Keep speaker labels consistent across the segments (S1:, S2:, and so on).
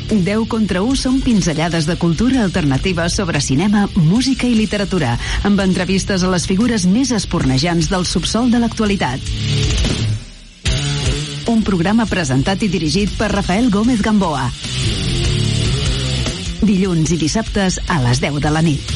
S1: 10 contra 1 són pinzellades de cultura alternativa sobre cinema, música i literatura, amb entrevistes a les figures més espornejants del subsol de l'actualitat. Un programa presentat i dirigit per Rafael Gómez Gamboa. Dilluns i dissabtes a les 10 de la nit.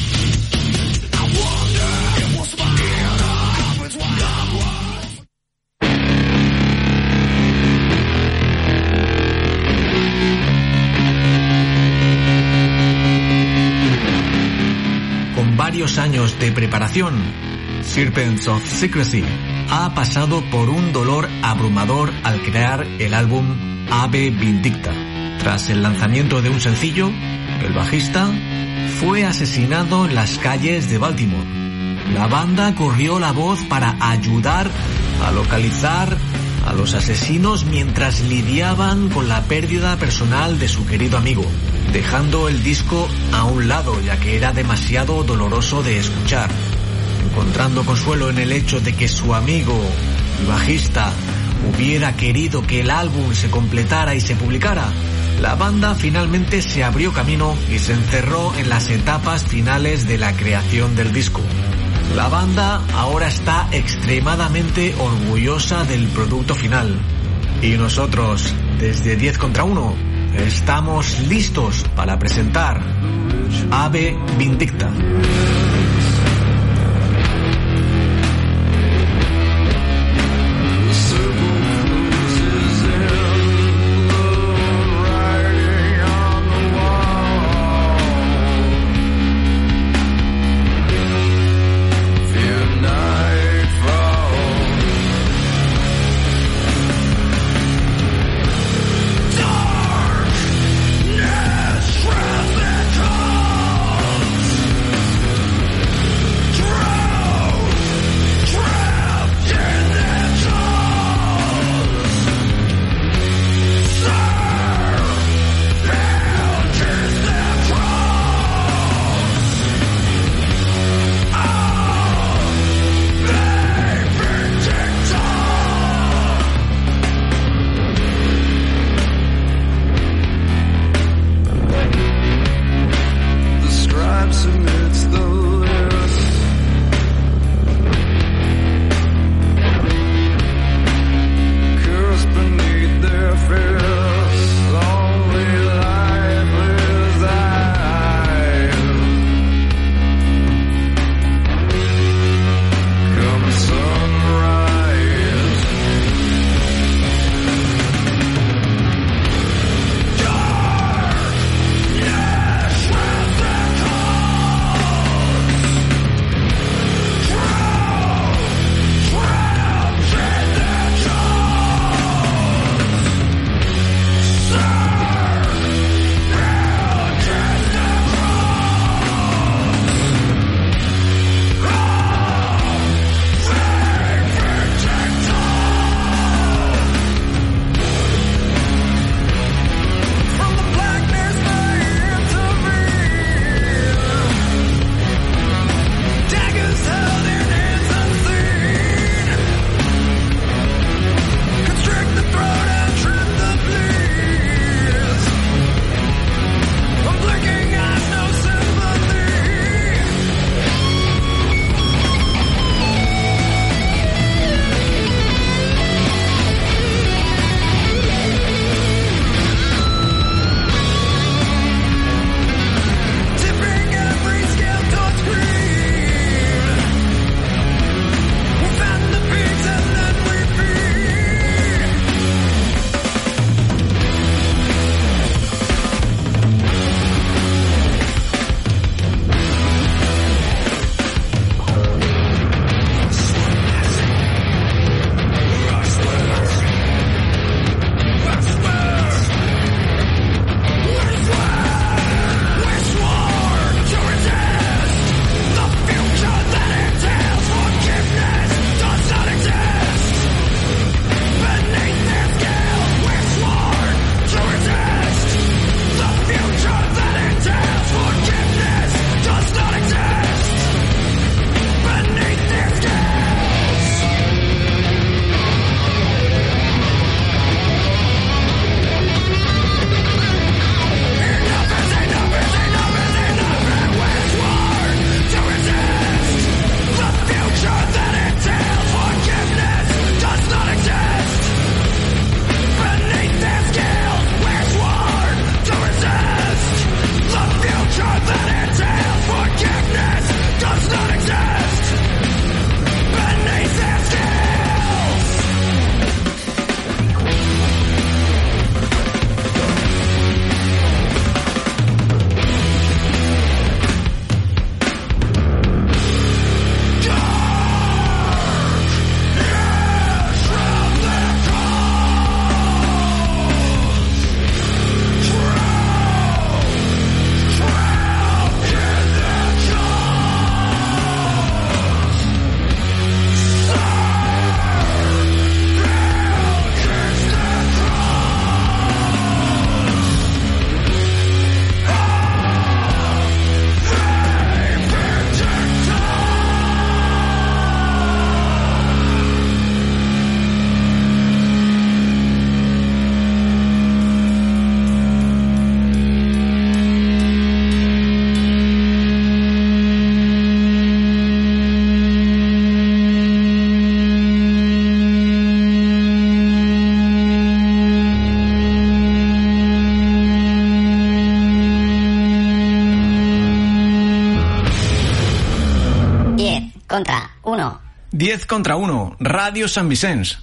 S2: Varios años de preparación, Serpents of Secrecy ha pasado por un dolor abrumador al crear el álbum Ave Vindicta. Tras el lanzamiento de un sencillo, el bajista fue asesinado en las calles de Baltimore. La banda corrió la voz para ayudar a localizar a los asesinos mientras lidiaban con la pérdida personal de su querido amigo, dejando el disco a un lado ya que era demasiado doloroso de escuchar. Encontrando consuelo en el hecho de que su amigo y bajista hubiera querido que el álbum se completara y se publicara, la banda finalmente se abrió camino y se encerró en las etapas finales de la creación del disco. La banda ahora está extremadamente orgullosa del producto final. Y nosotros, desde 10 contra 1, estamos listos para presentar Ave Vindicta.
S3: contra 1.
S2: 10 contra 1, Ràdio Sant Vicenç.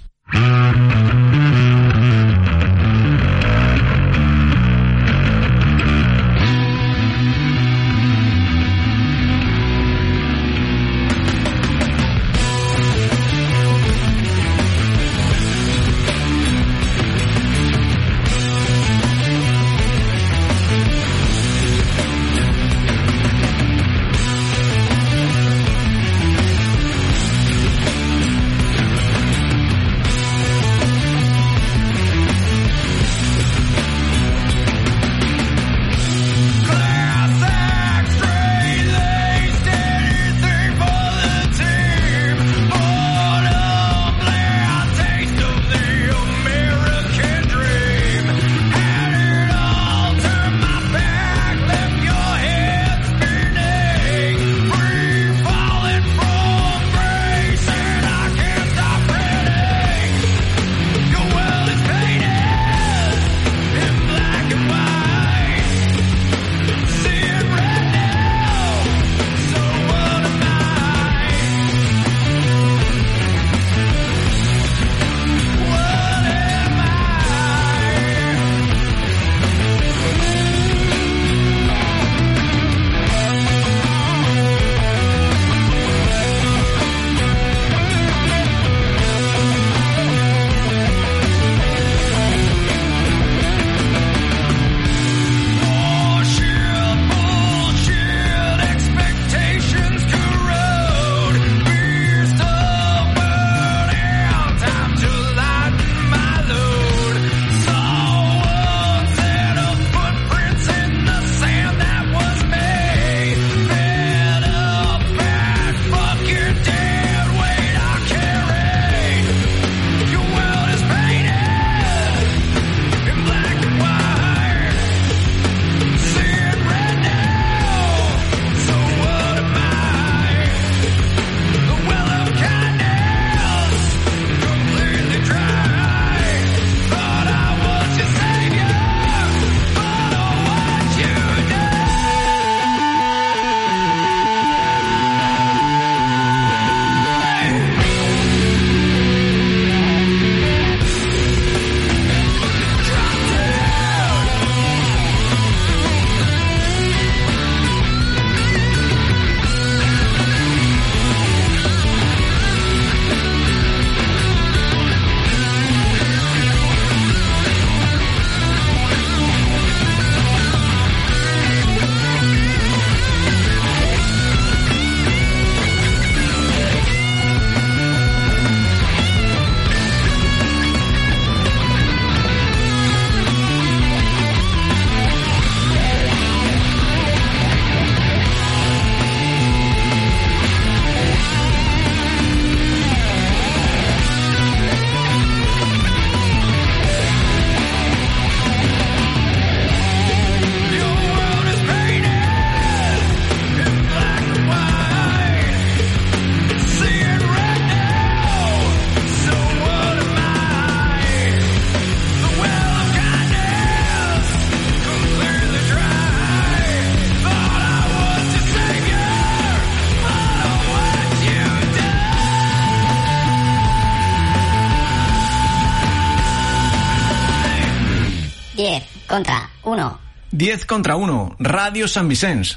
S3: contra 1.
S2: 10 contra 1, Ràdio Sant Vicenç.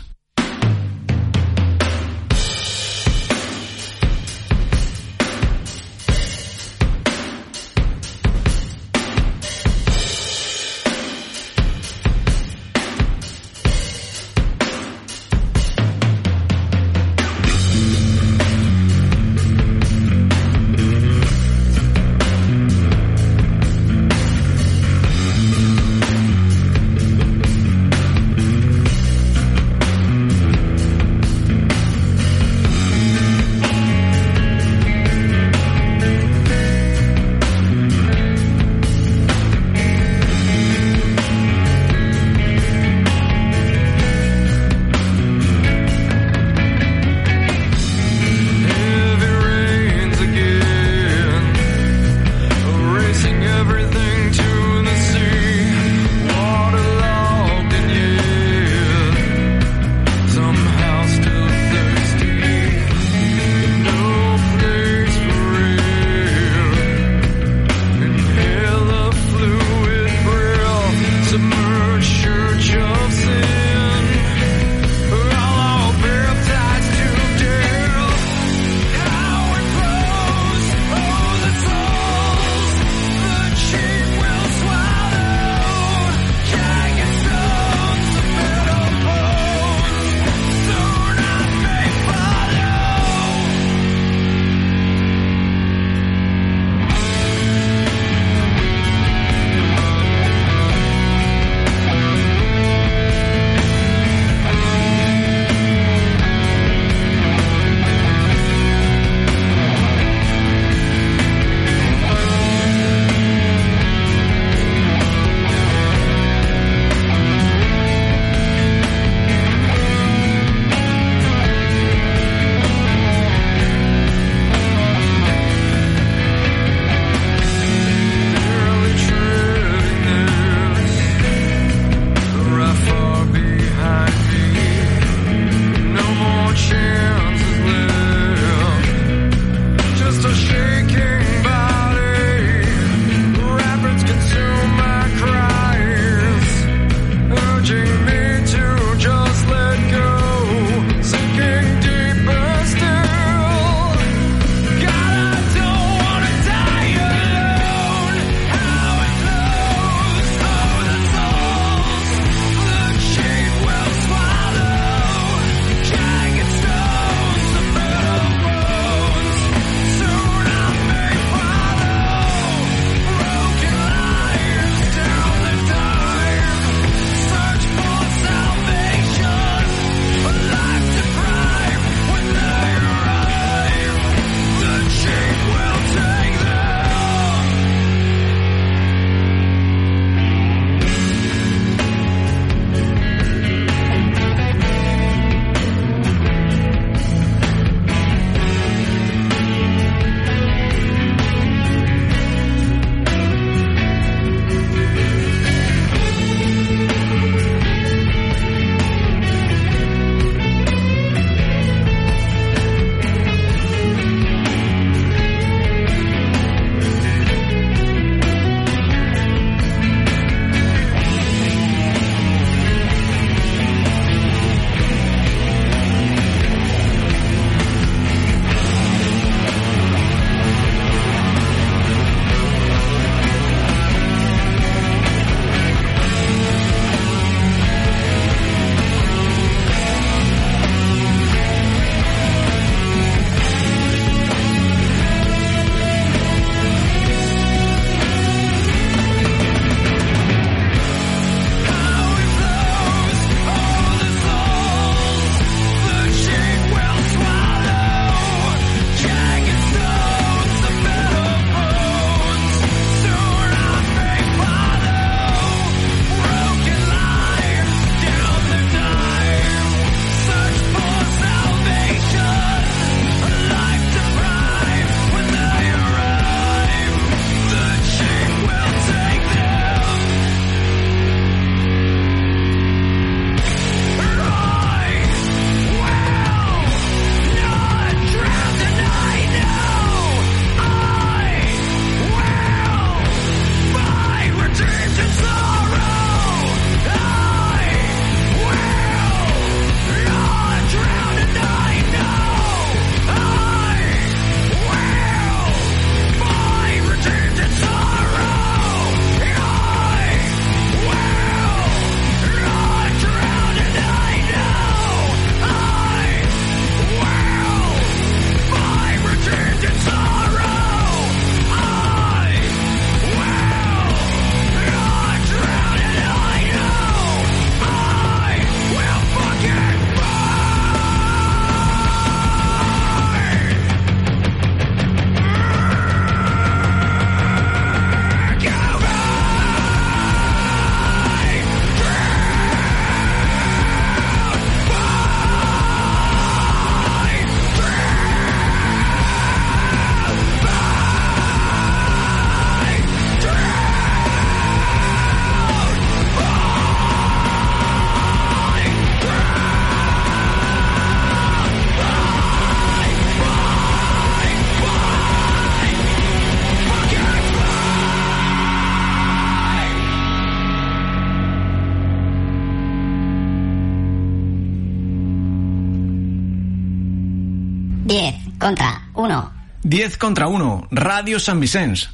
S3: 10 contra 1.
S2: 10 contra 1. Radio Sant Vicenç.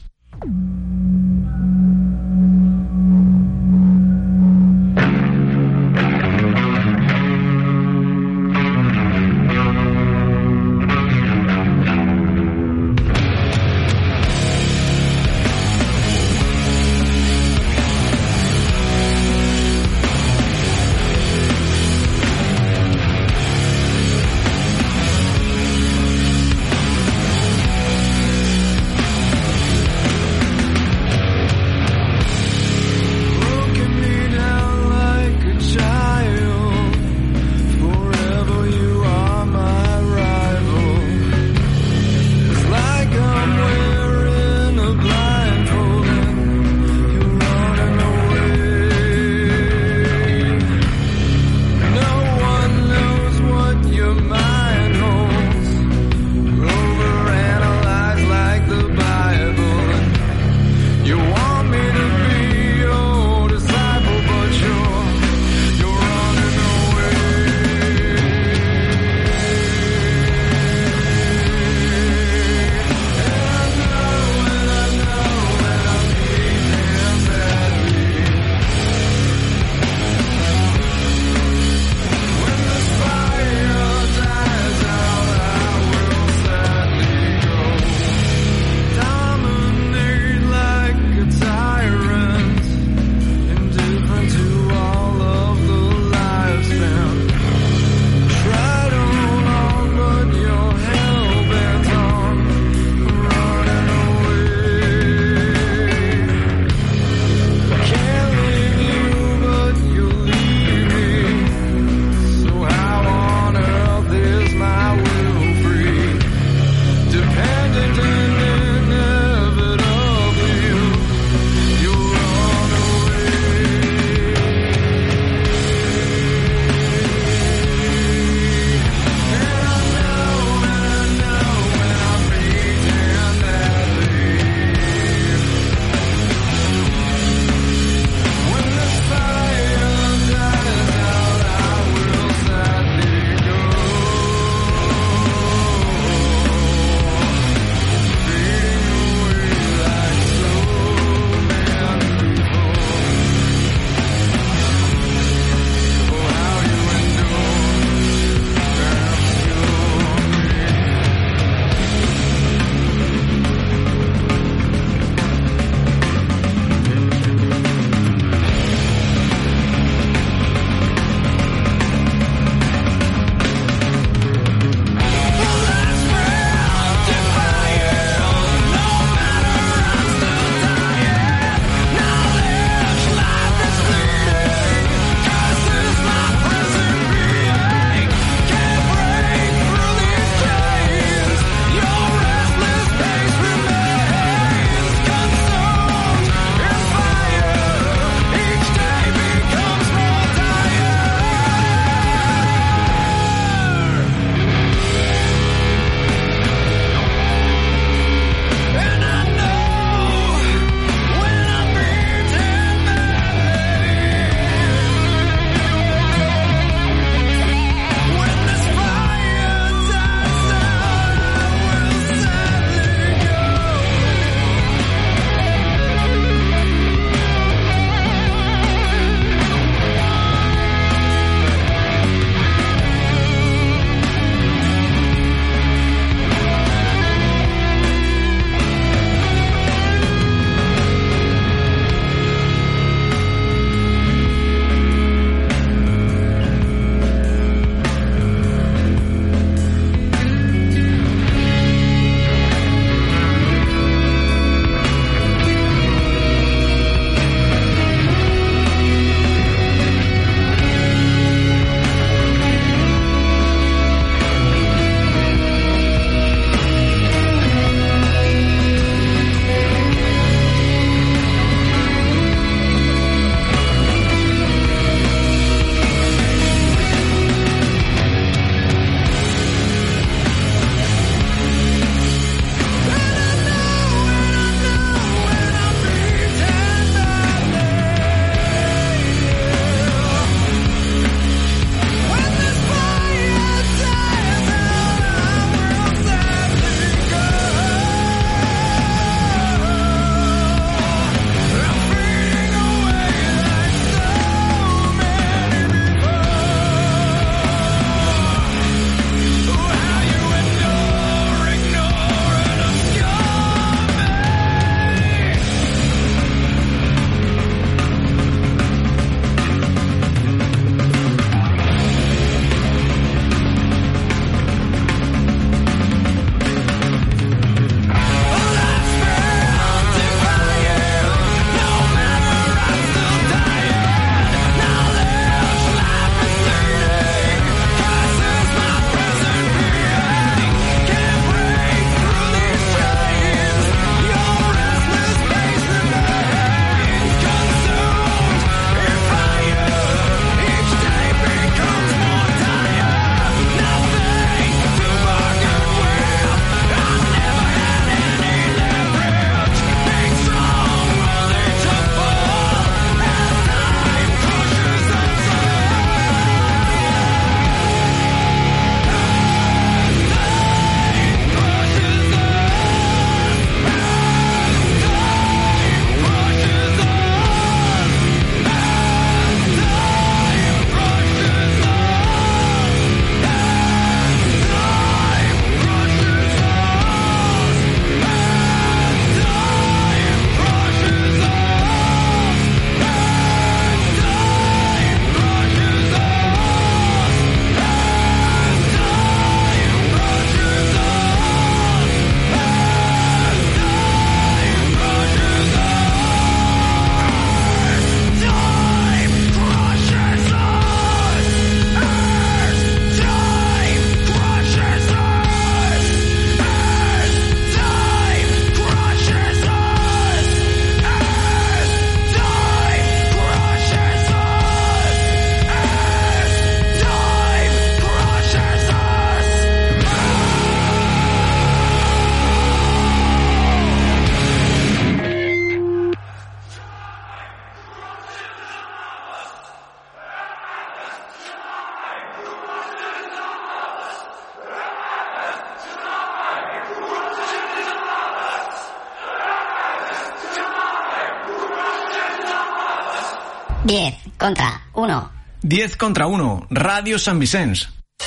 S3: 10 contra 1.
S2: 10 contra 1, Radio San Vicens.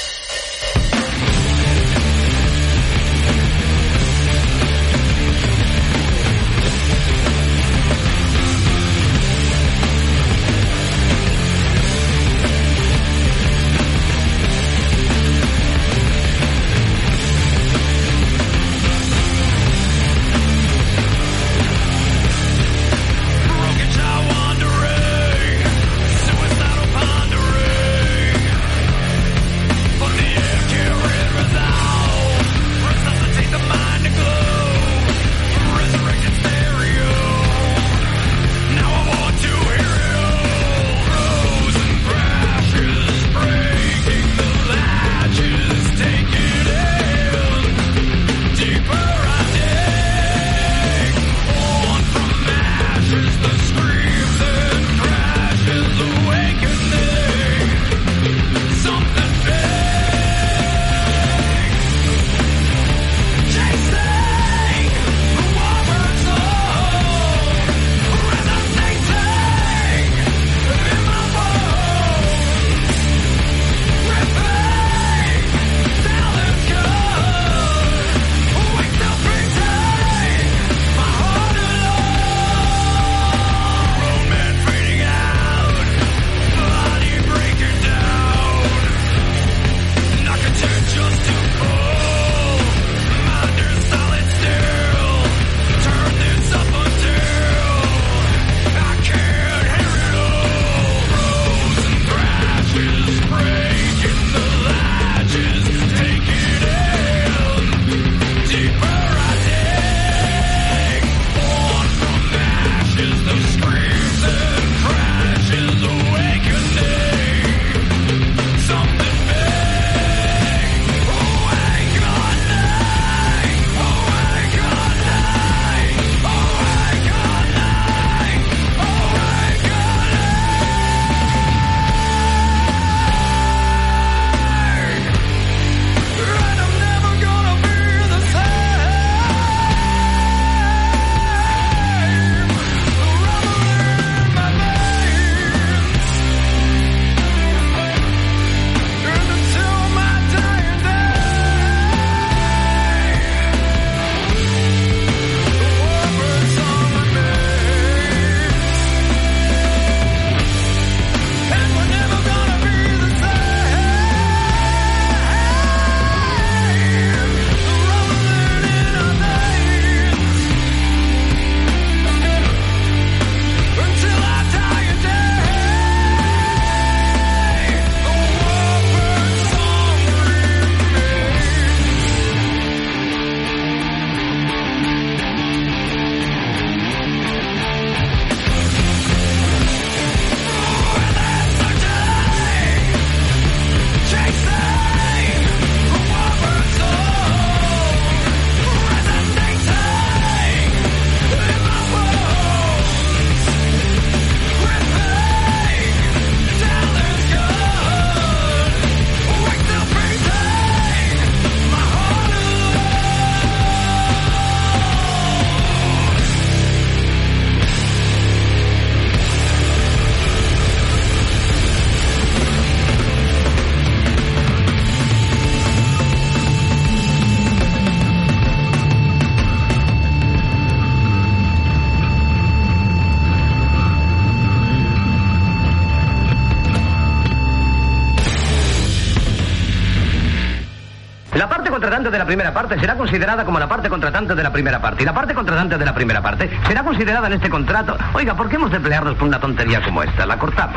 S4: contratante de la primera parte será considerada como la parte contratante de la primera parte. Y la parte contratante de la primera parte será considerada en este contrato. Oiga, ¿por qué hemos de pelearnos por una tontería como esta? La cortamos.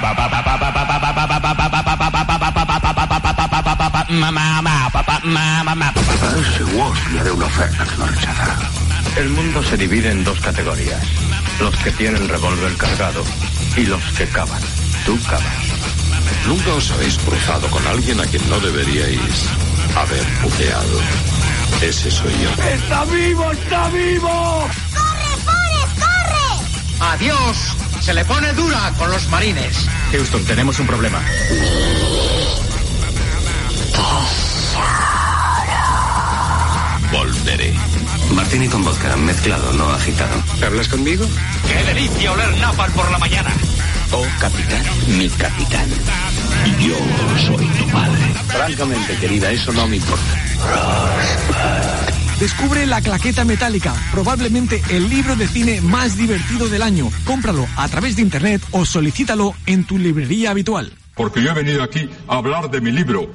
S5: Le haré una oferta que no rechazará.
S4: El mundo se divide en dos categorías. Los que tienen revólver cargado y los que cavan. Tú cavas.
S5: Nunca os habéis cruzado con alguien a quien no deberíais haber puteado. Ese soy yo.
S4: ¡Está vivo! ¡Está vivo!
S6: ¡Corre, Forrest, corre!
S7: ¡Adiós! Se le pone dura con los marines.
S2: Houston, tenemos un problema.
S5: Volveré.
S8: Martini con vodka, mezclado, no agitado.
S5: ¿Hablas conmigo?
S7: ¡Qué delicia oler napalm por la mañana!
S8: Oh, capitán, mi capitán. Yo soy tu padre. Francamente, querida, eso no me importa.
S9: Descubre La Claqueta Metálica, probablemente el libro de cine más divertido del año. Cómpralo a través de internet o solicítalo en tu librería habitual.
S10: Porque yo he venido aquí a hablar de mi libro.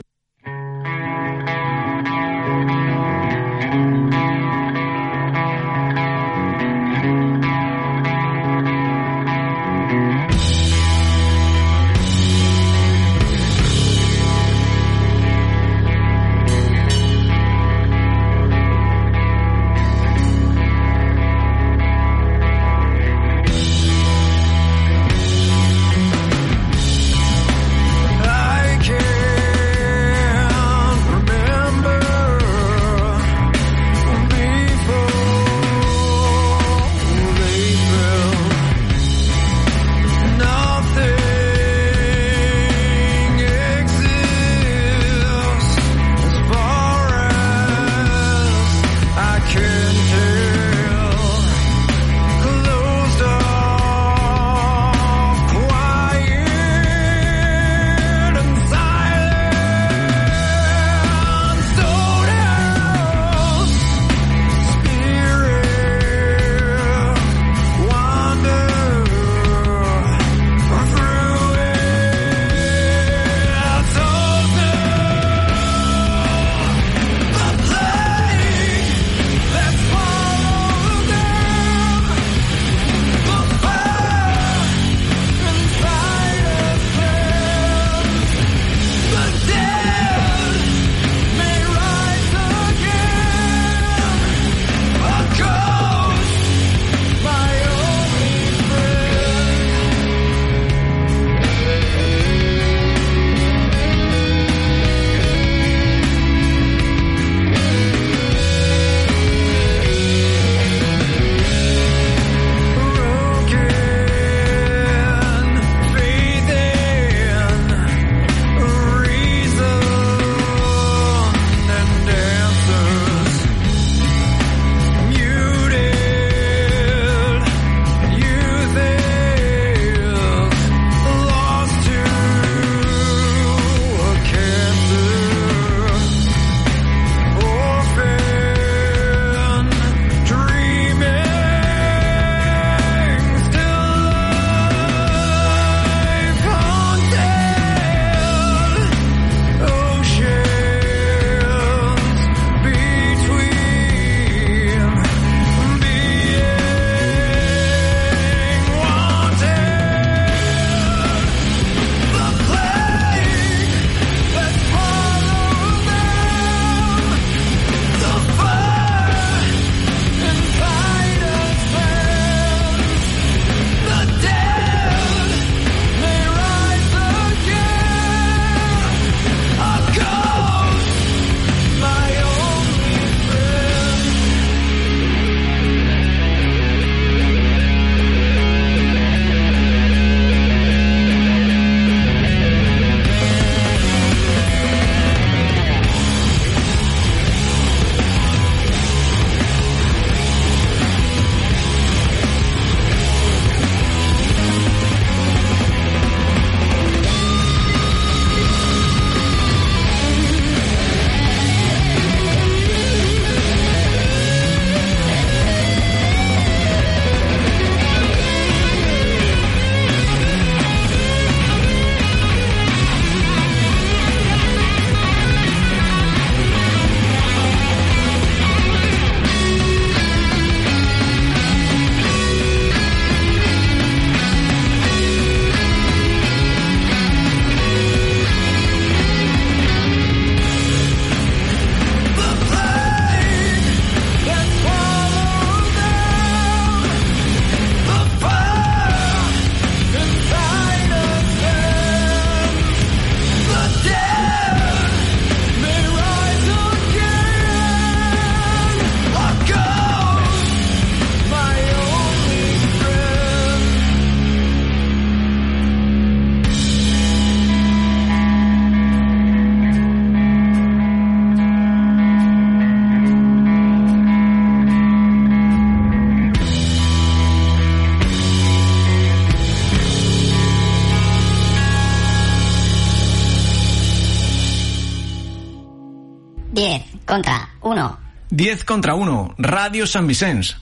S3: 10 contra 1.
S2: 10 contra 1, Radio Sant Vicenç.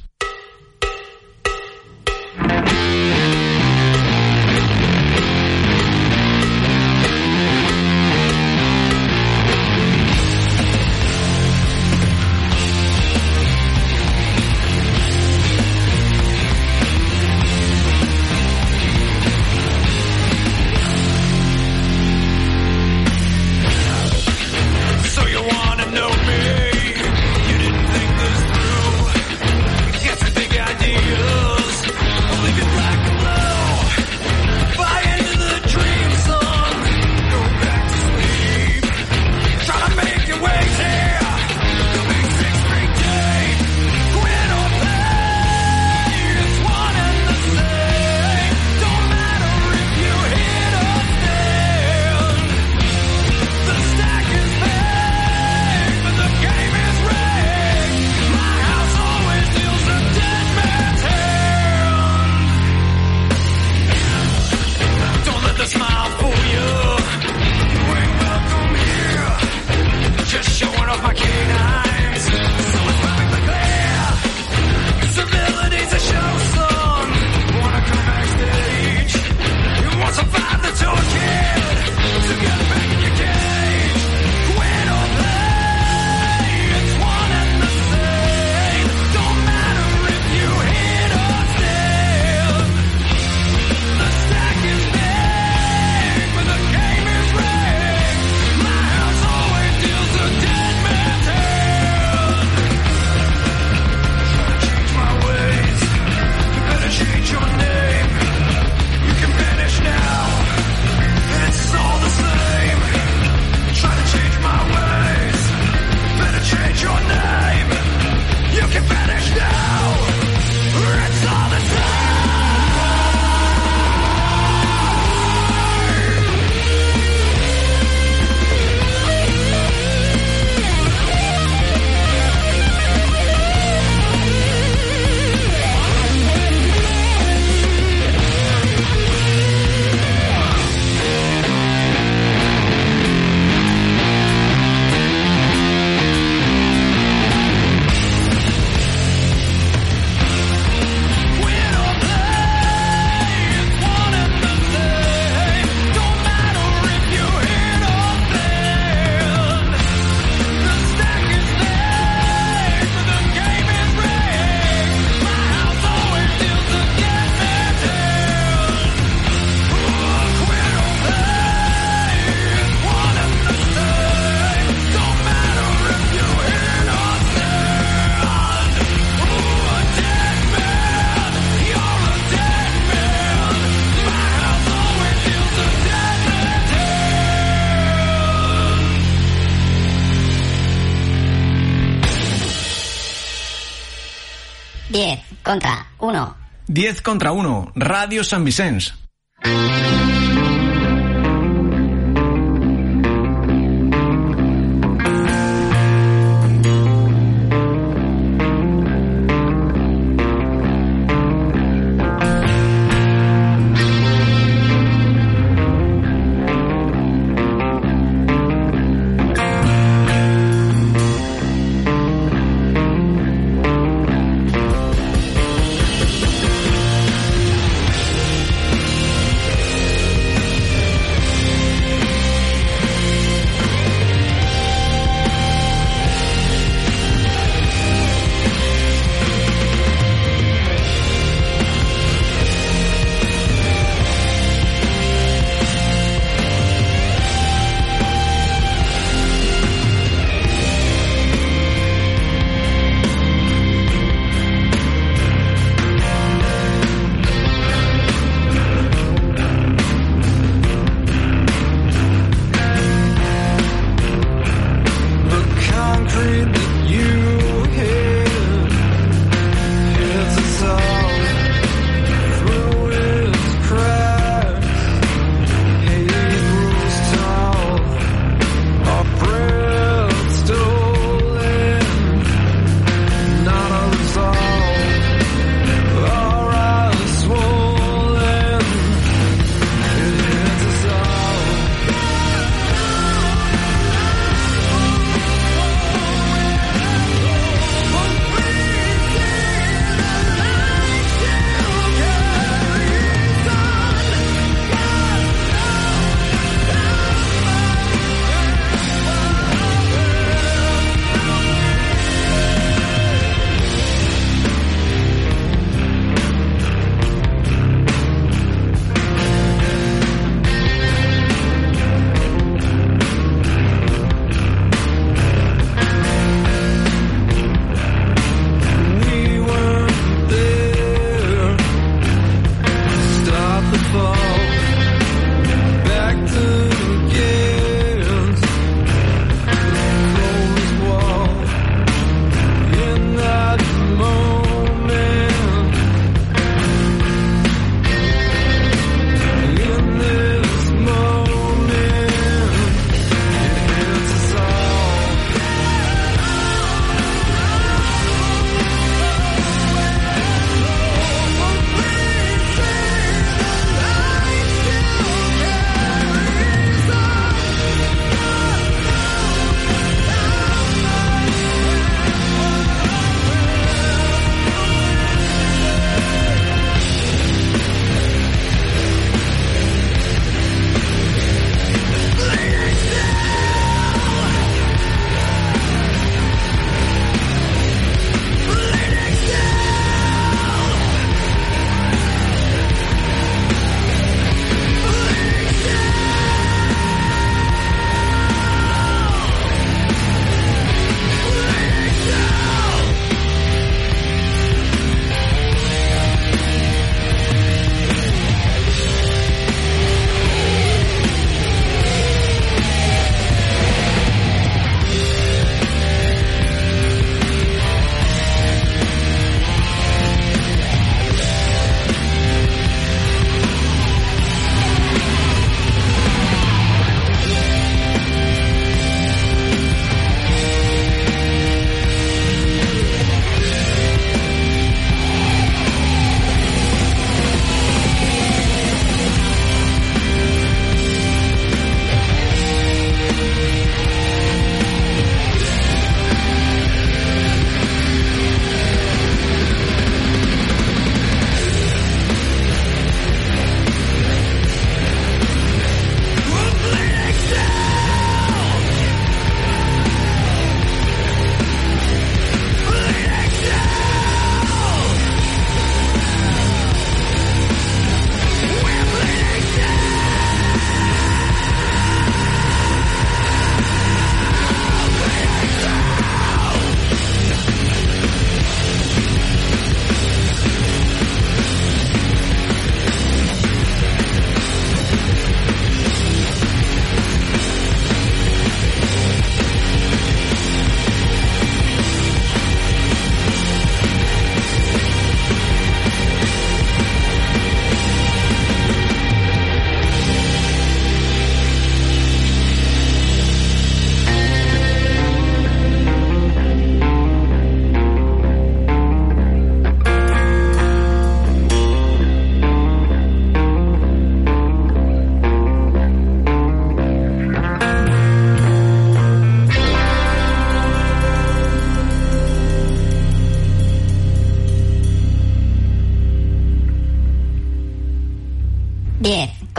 S3: Contra 1.
S2: 10 contra 1, Radio Sant Vicenç.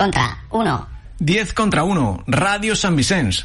S3: contra 1.
S2: 10 contra 1, Ràdio Sant Vicenç.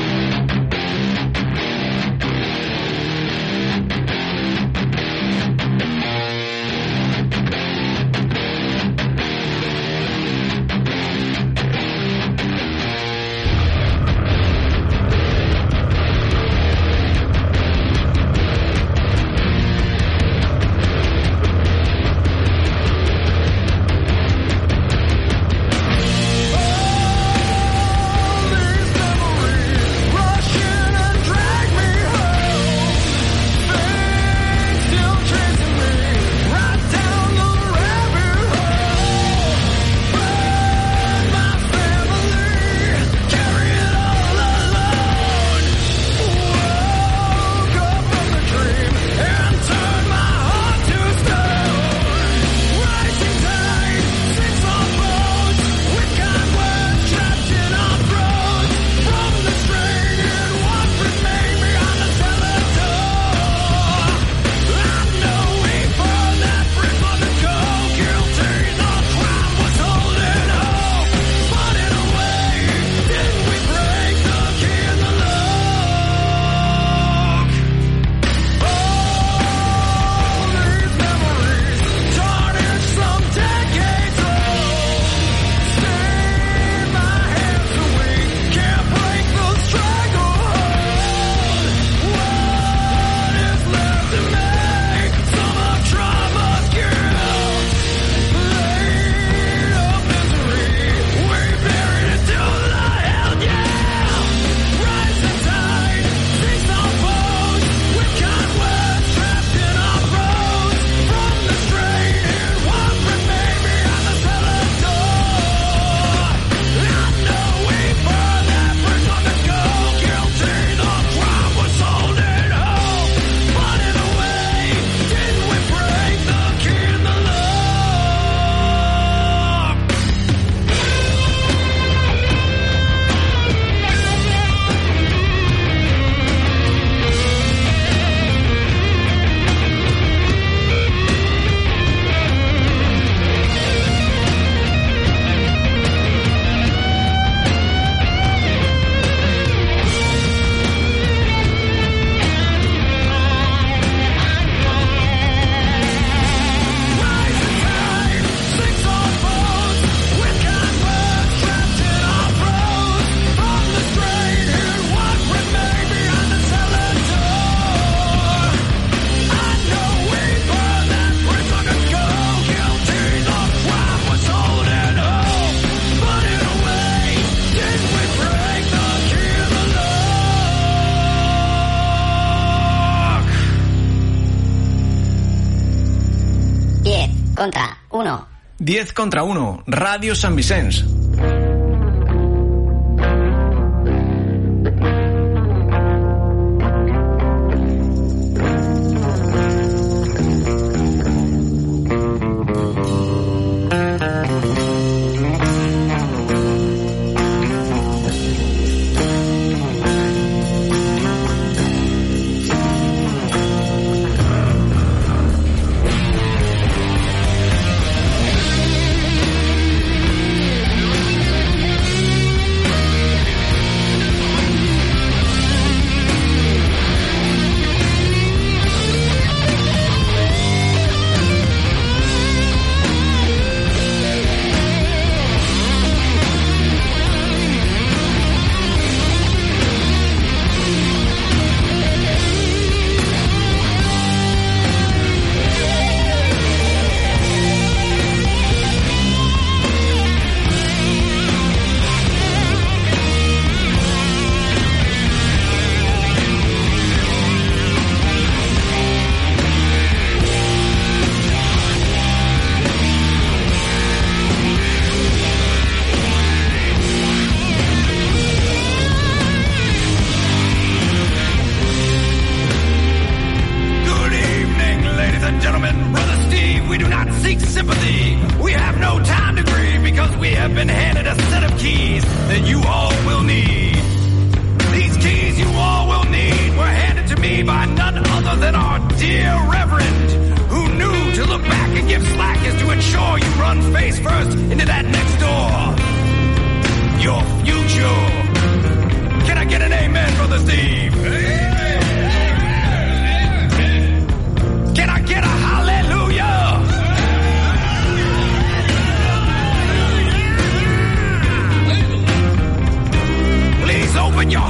S3: contra 1.
S2: 10 contra 1, Ràdio Sant Vicenç.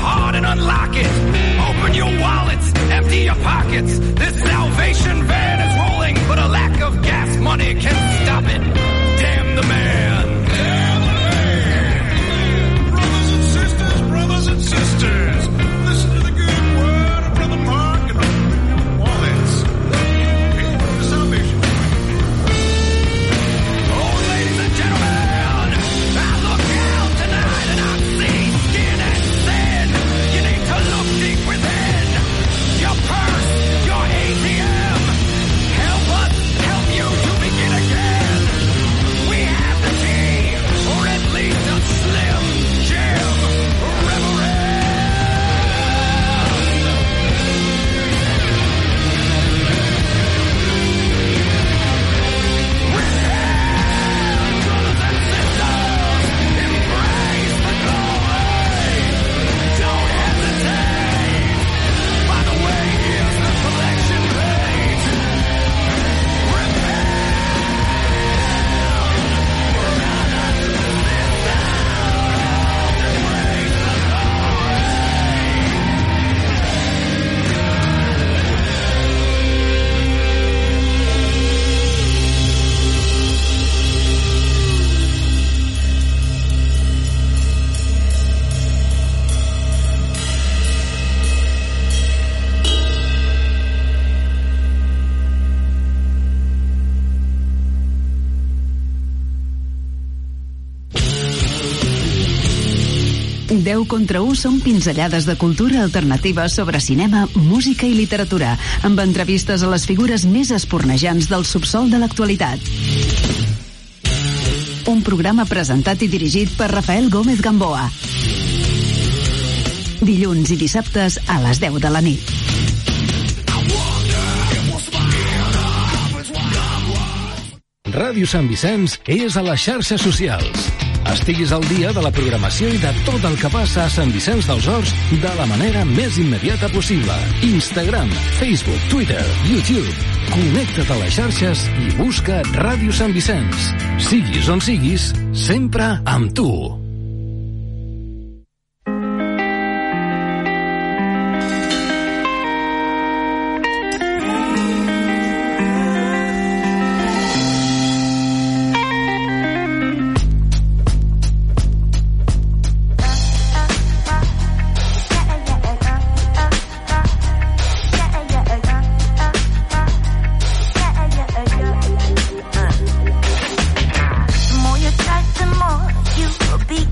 S11: heart and unlock it. Open your wallets, empty your pockets. This Salvation van is rolling, but a lack of gas money can stop it. Damn the man. Damn the man. Brothers and sisters, listen to the good word of Brother Mark and open your wallets. Pay for the Salvation van. Oh, ladies and gentlemen, I look out tonight and I see skin and sin. You need to look deep within your purse, your ATM. Help us help you to begin again. We have the key, or at least a Slim Jim reverend. Brothers and sisters, embrace the glory. Don't hesitate. By the way, here's the collection plate.
S1: Deu contra u són pinzellades de cultura alternativa sobre cinema, música i literatura, amb entrevistes a les figures més espornejants del subsol de l'actualitat. Un programa presentat i dirigit per Rafael Gómez Gamboa. Dilluns i dissabtes a les 10 de la nit.
S12: Ràdio Sant Vicenç és a les xarxes socials. Estiguis al dia de la programació i de tot el que passa a Sant Vicenç dels Horts de la manera més immediata possible. Instagram, Facebook, Twitter, YouTube. Connecta't a les xarxes i busca Ràdio Sant Vicenç. Siguis on siguis, sempre amb tu.
S6: Be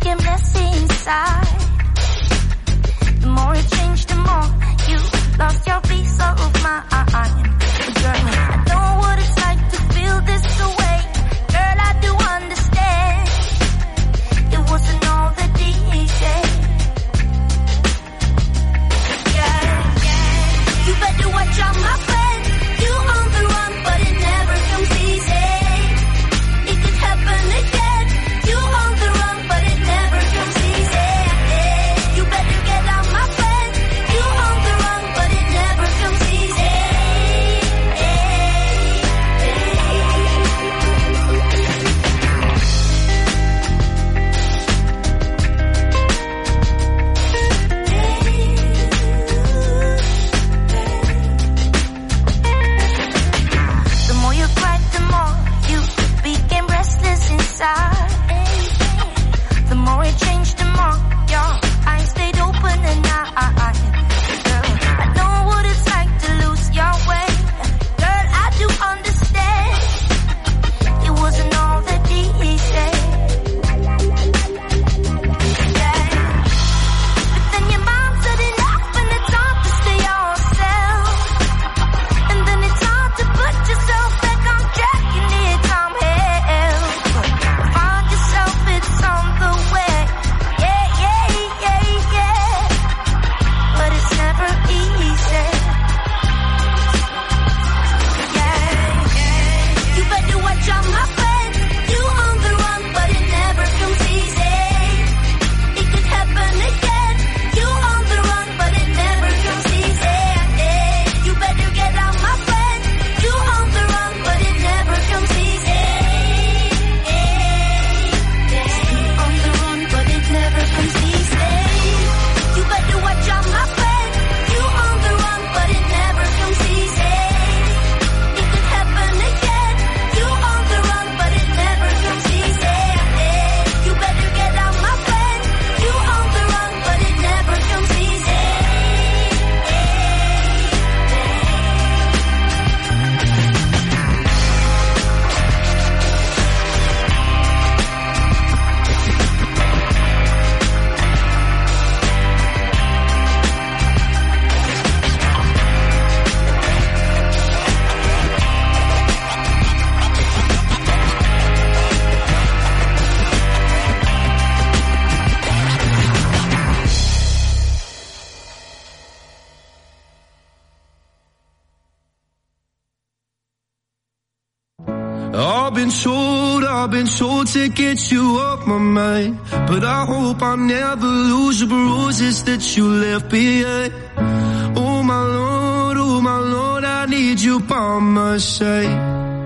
S13: I've been told to get you off my mind, but I hope I never lose the bruises that you left behind. Oh my Lord, I need you by my side.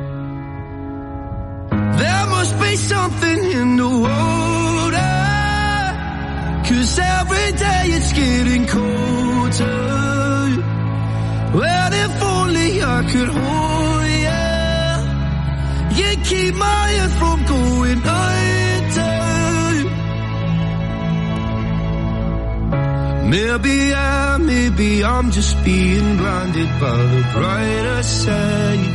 S13: There must be something in the water, 'cause every day it's getting colder. Well, if only I could hold you, you keep my head from going under. Maybe I'm just being blinded by the brighter side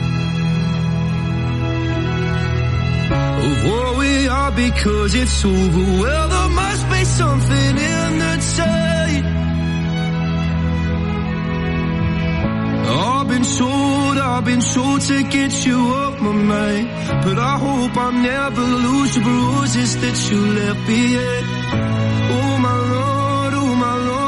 S13: of what we are, because it's over. Well, there must be something in the tide. I've been told to get you off my mind, but I hope I never lose the bruises that you left behind.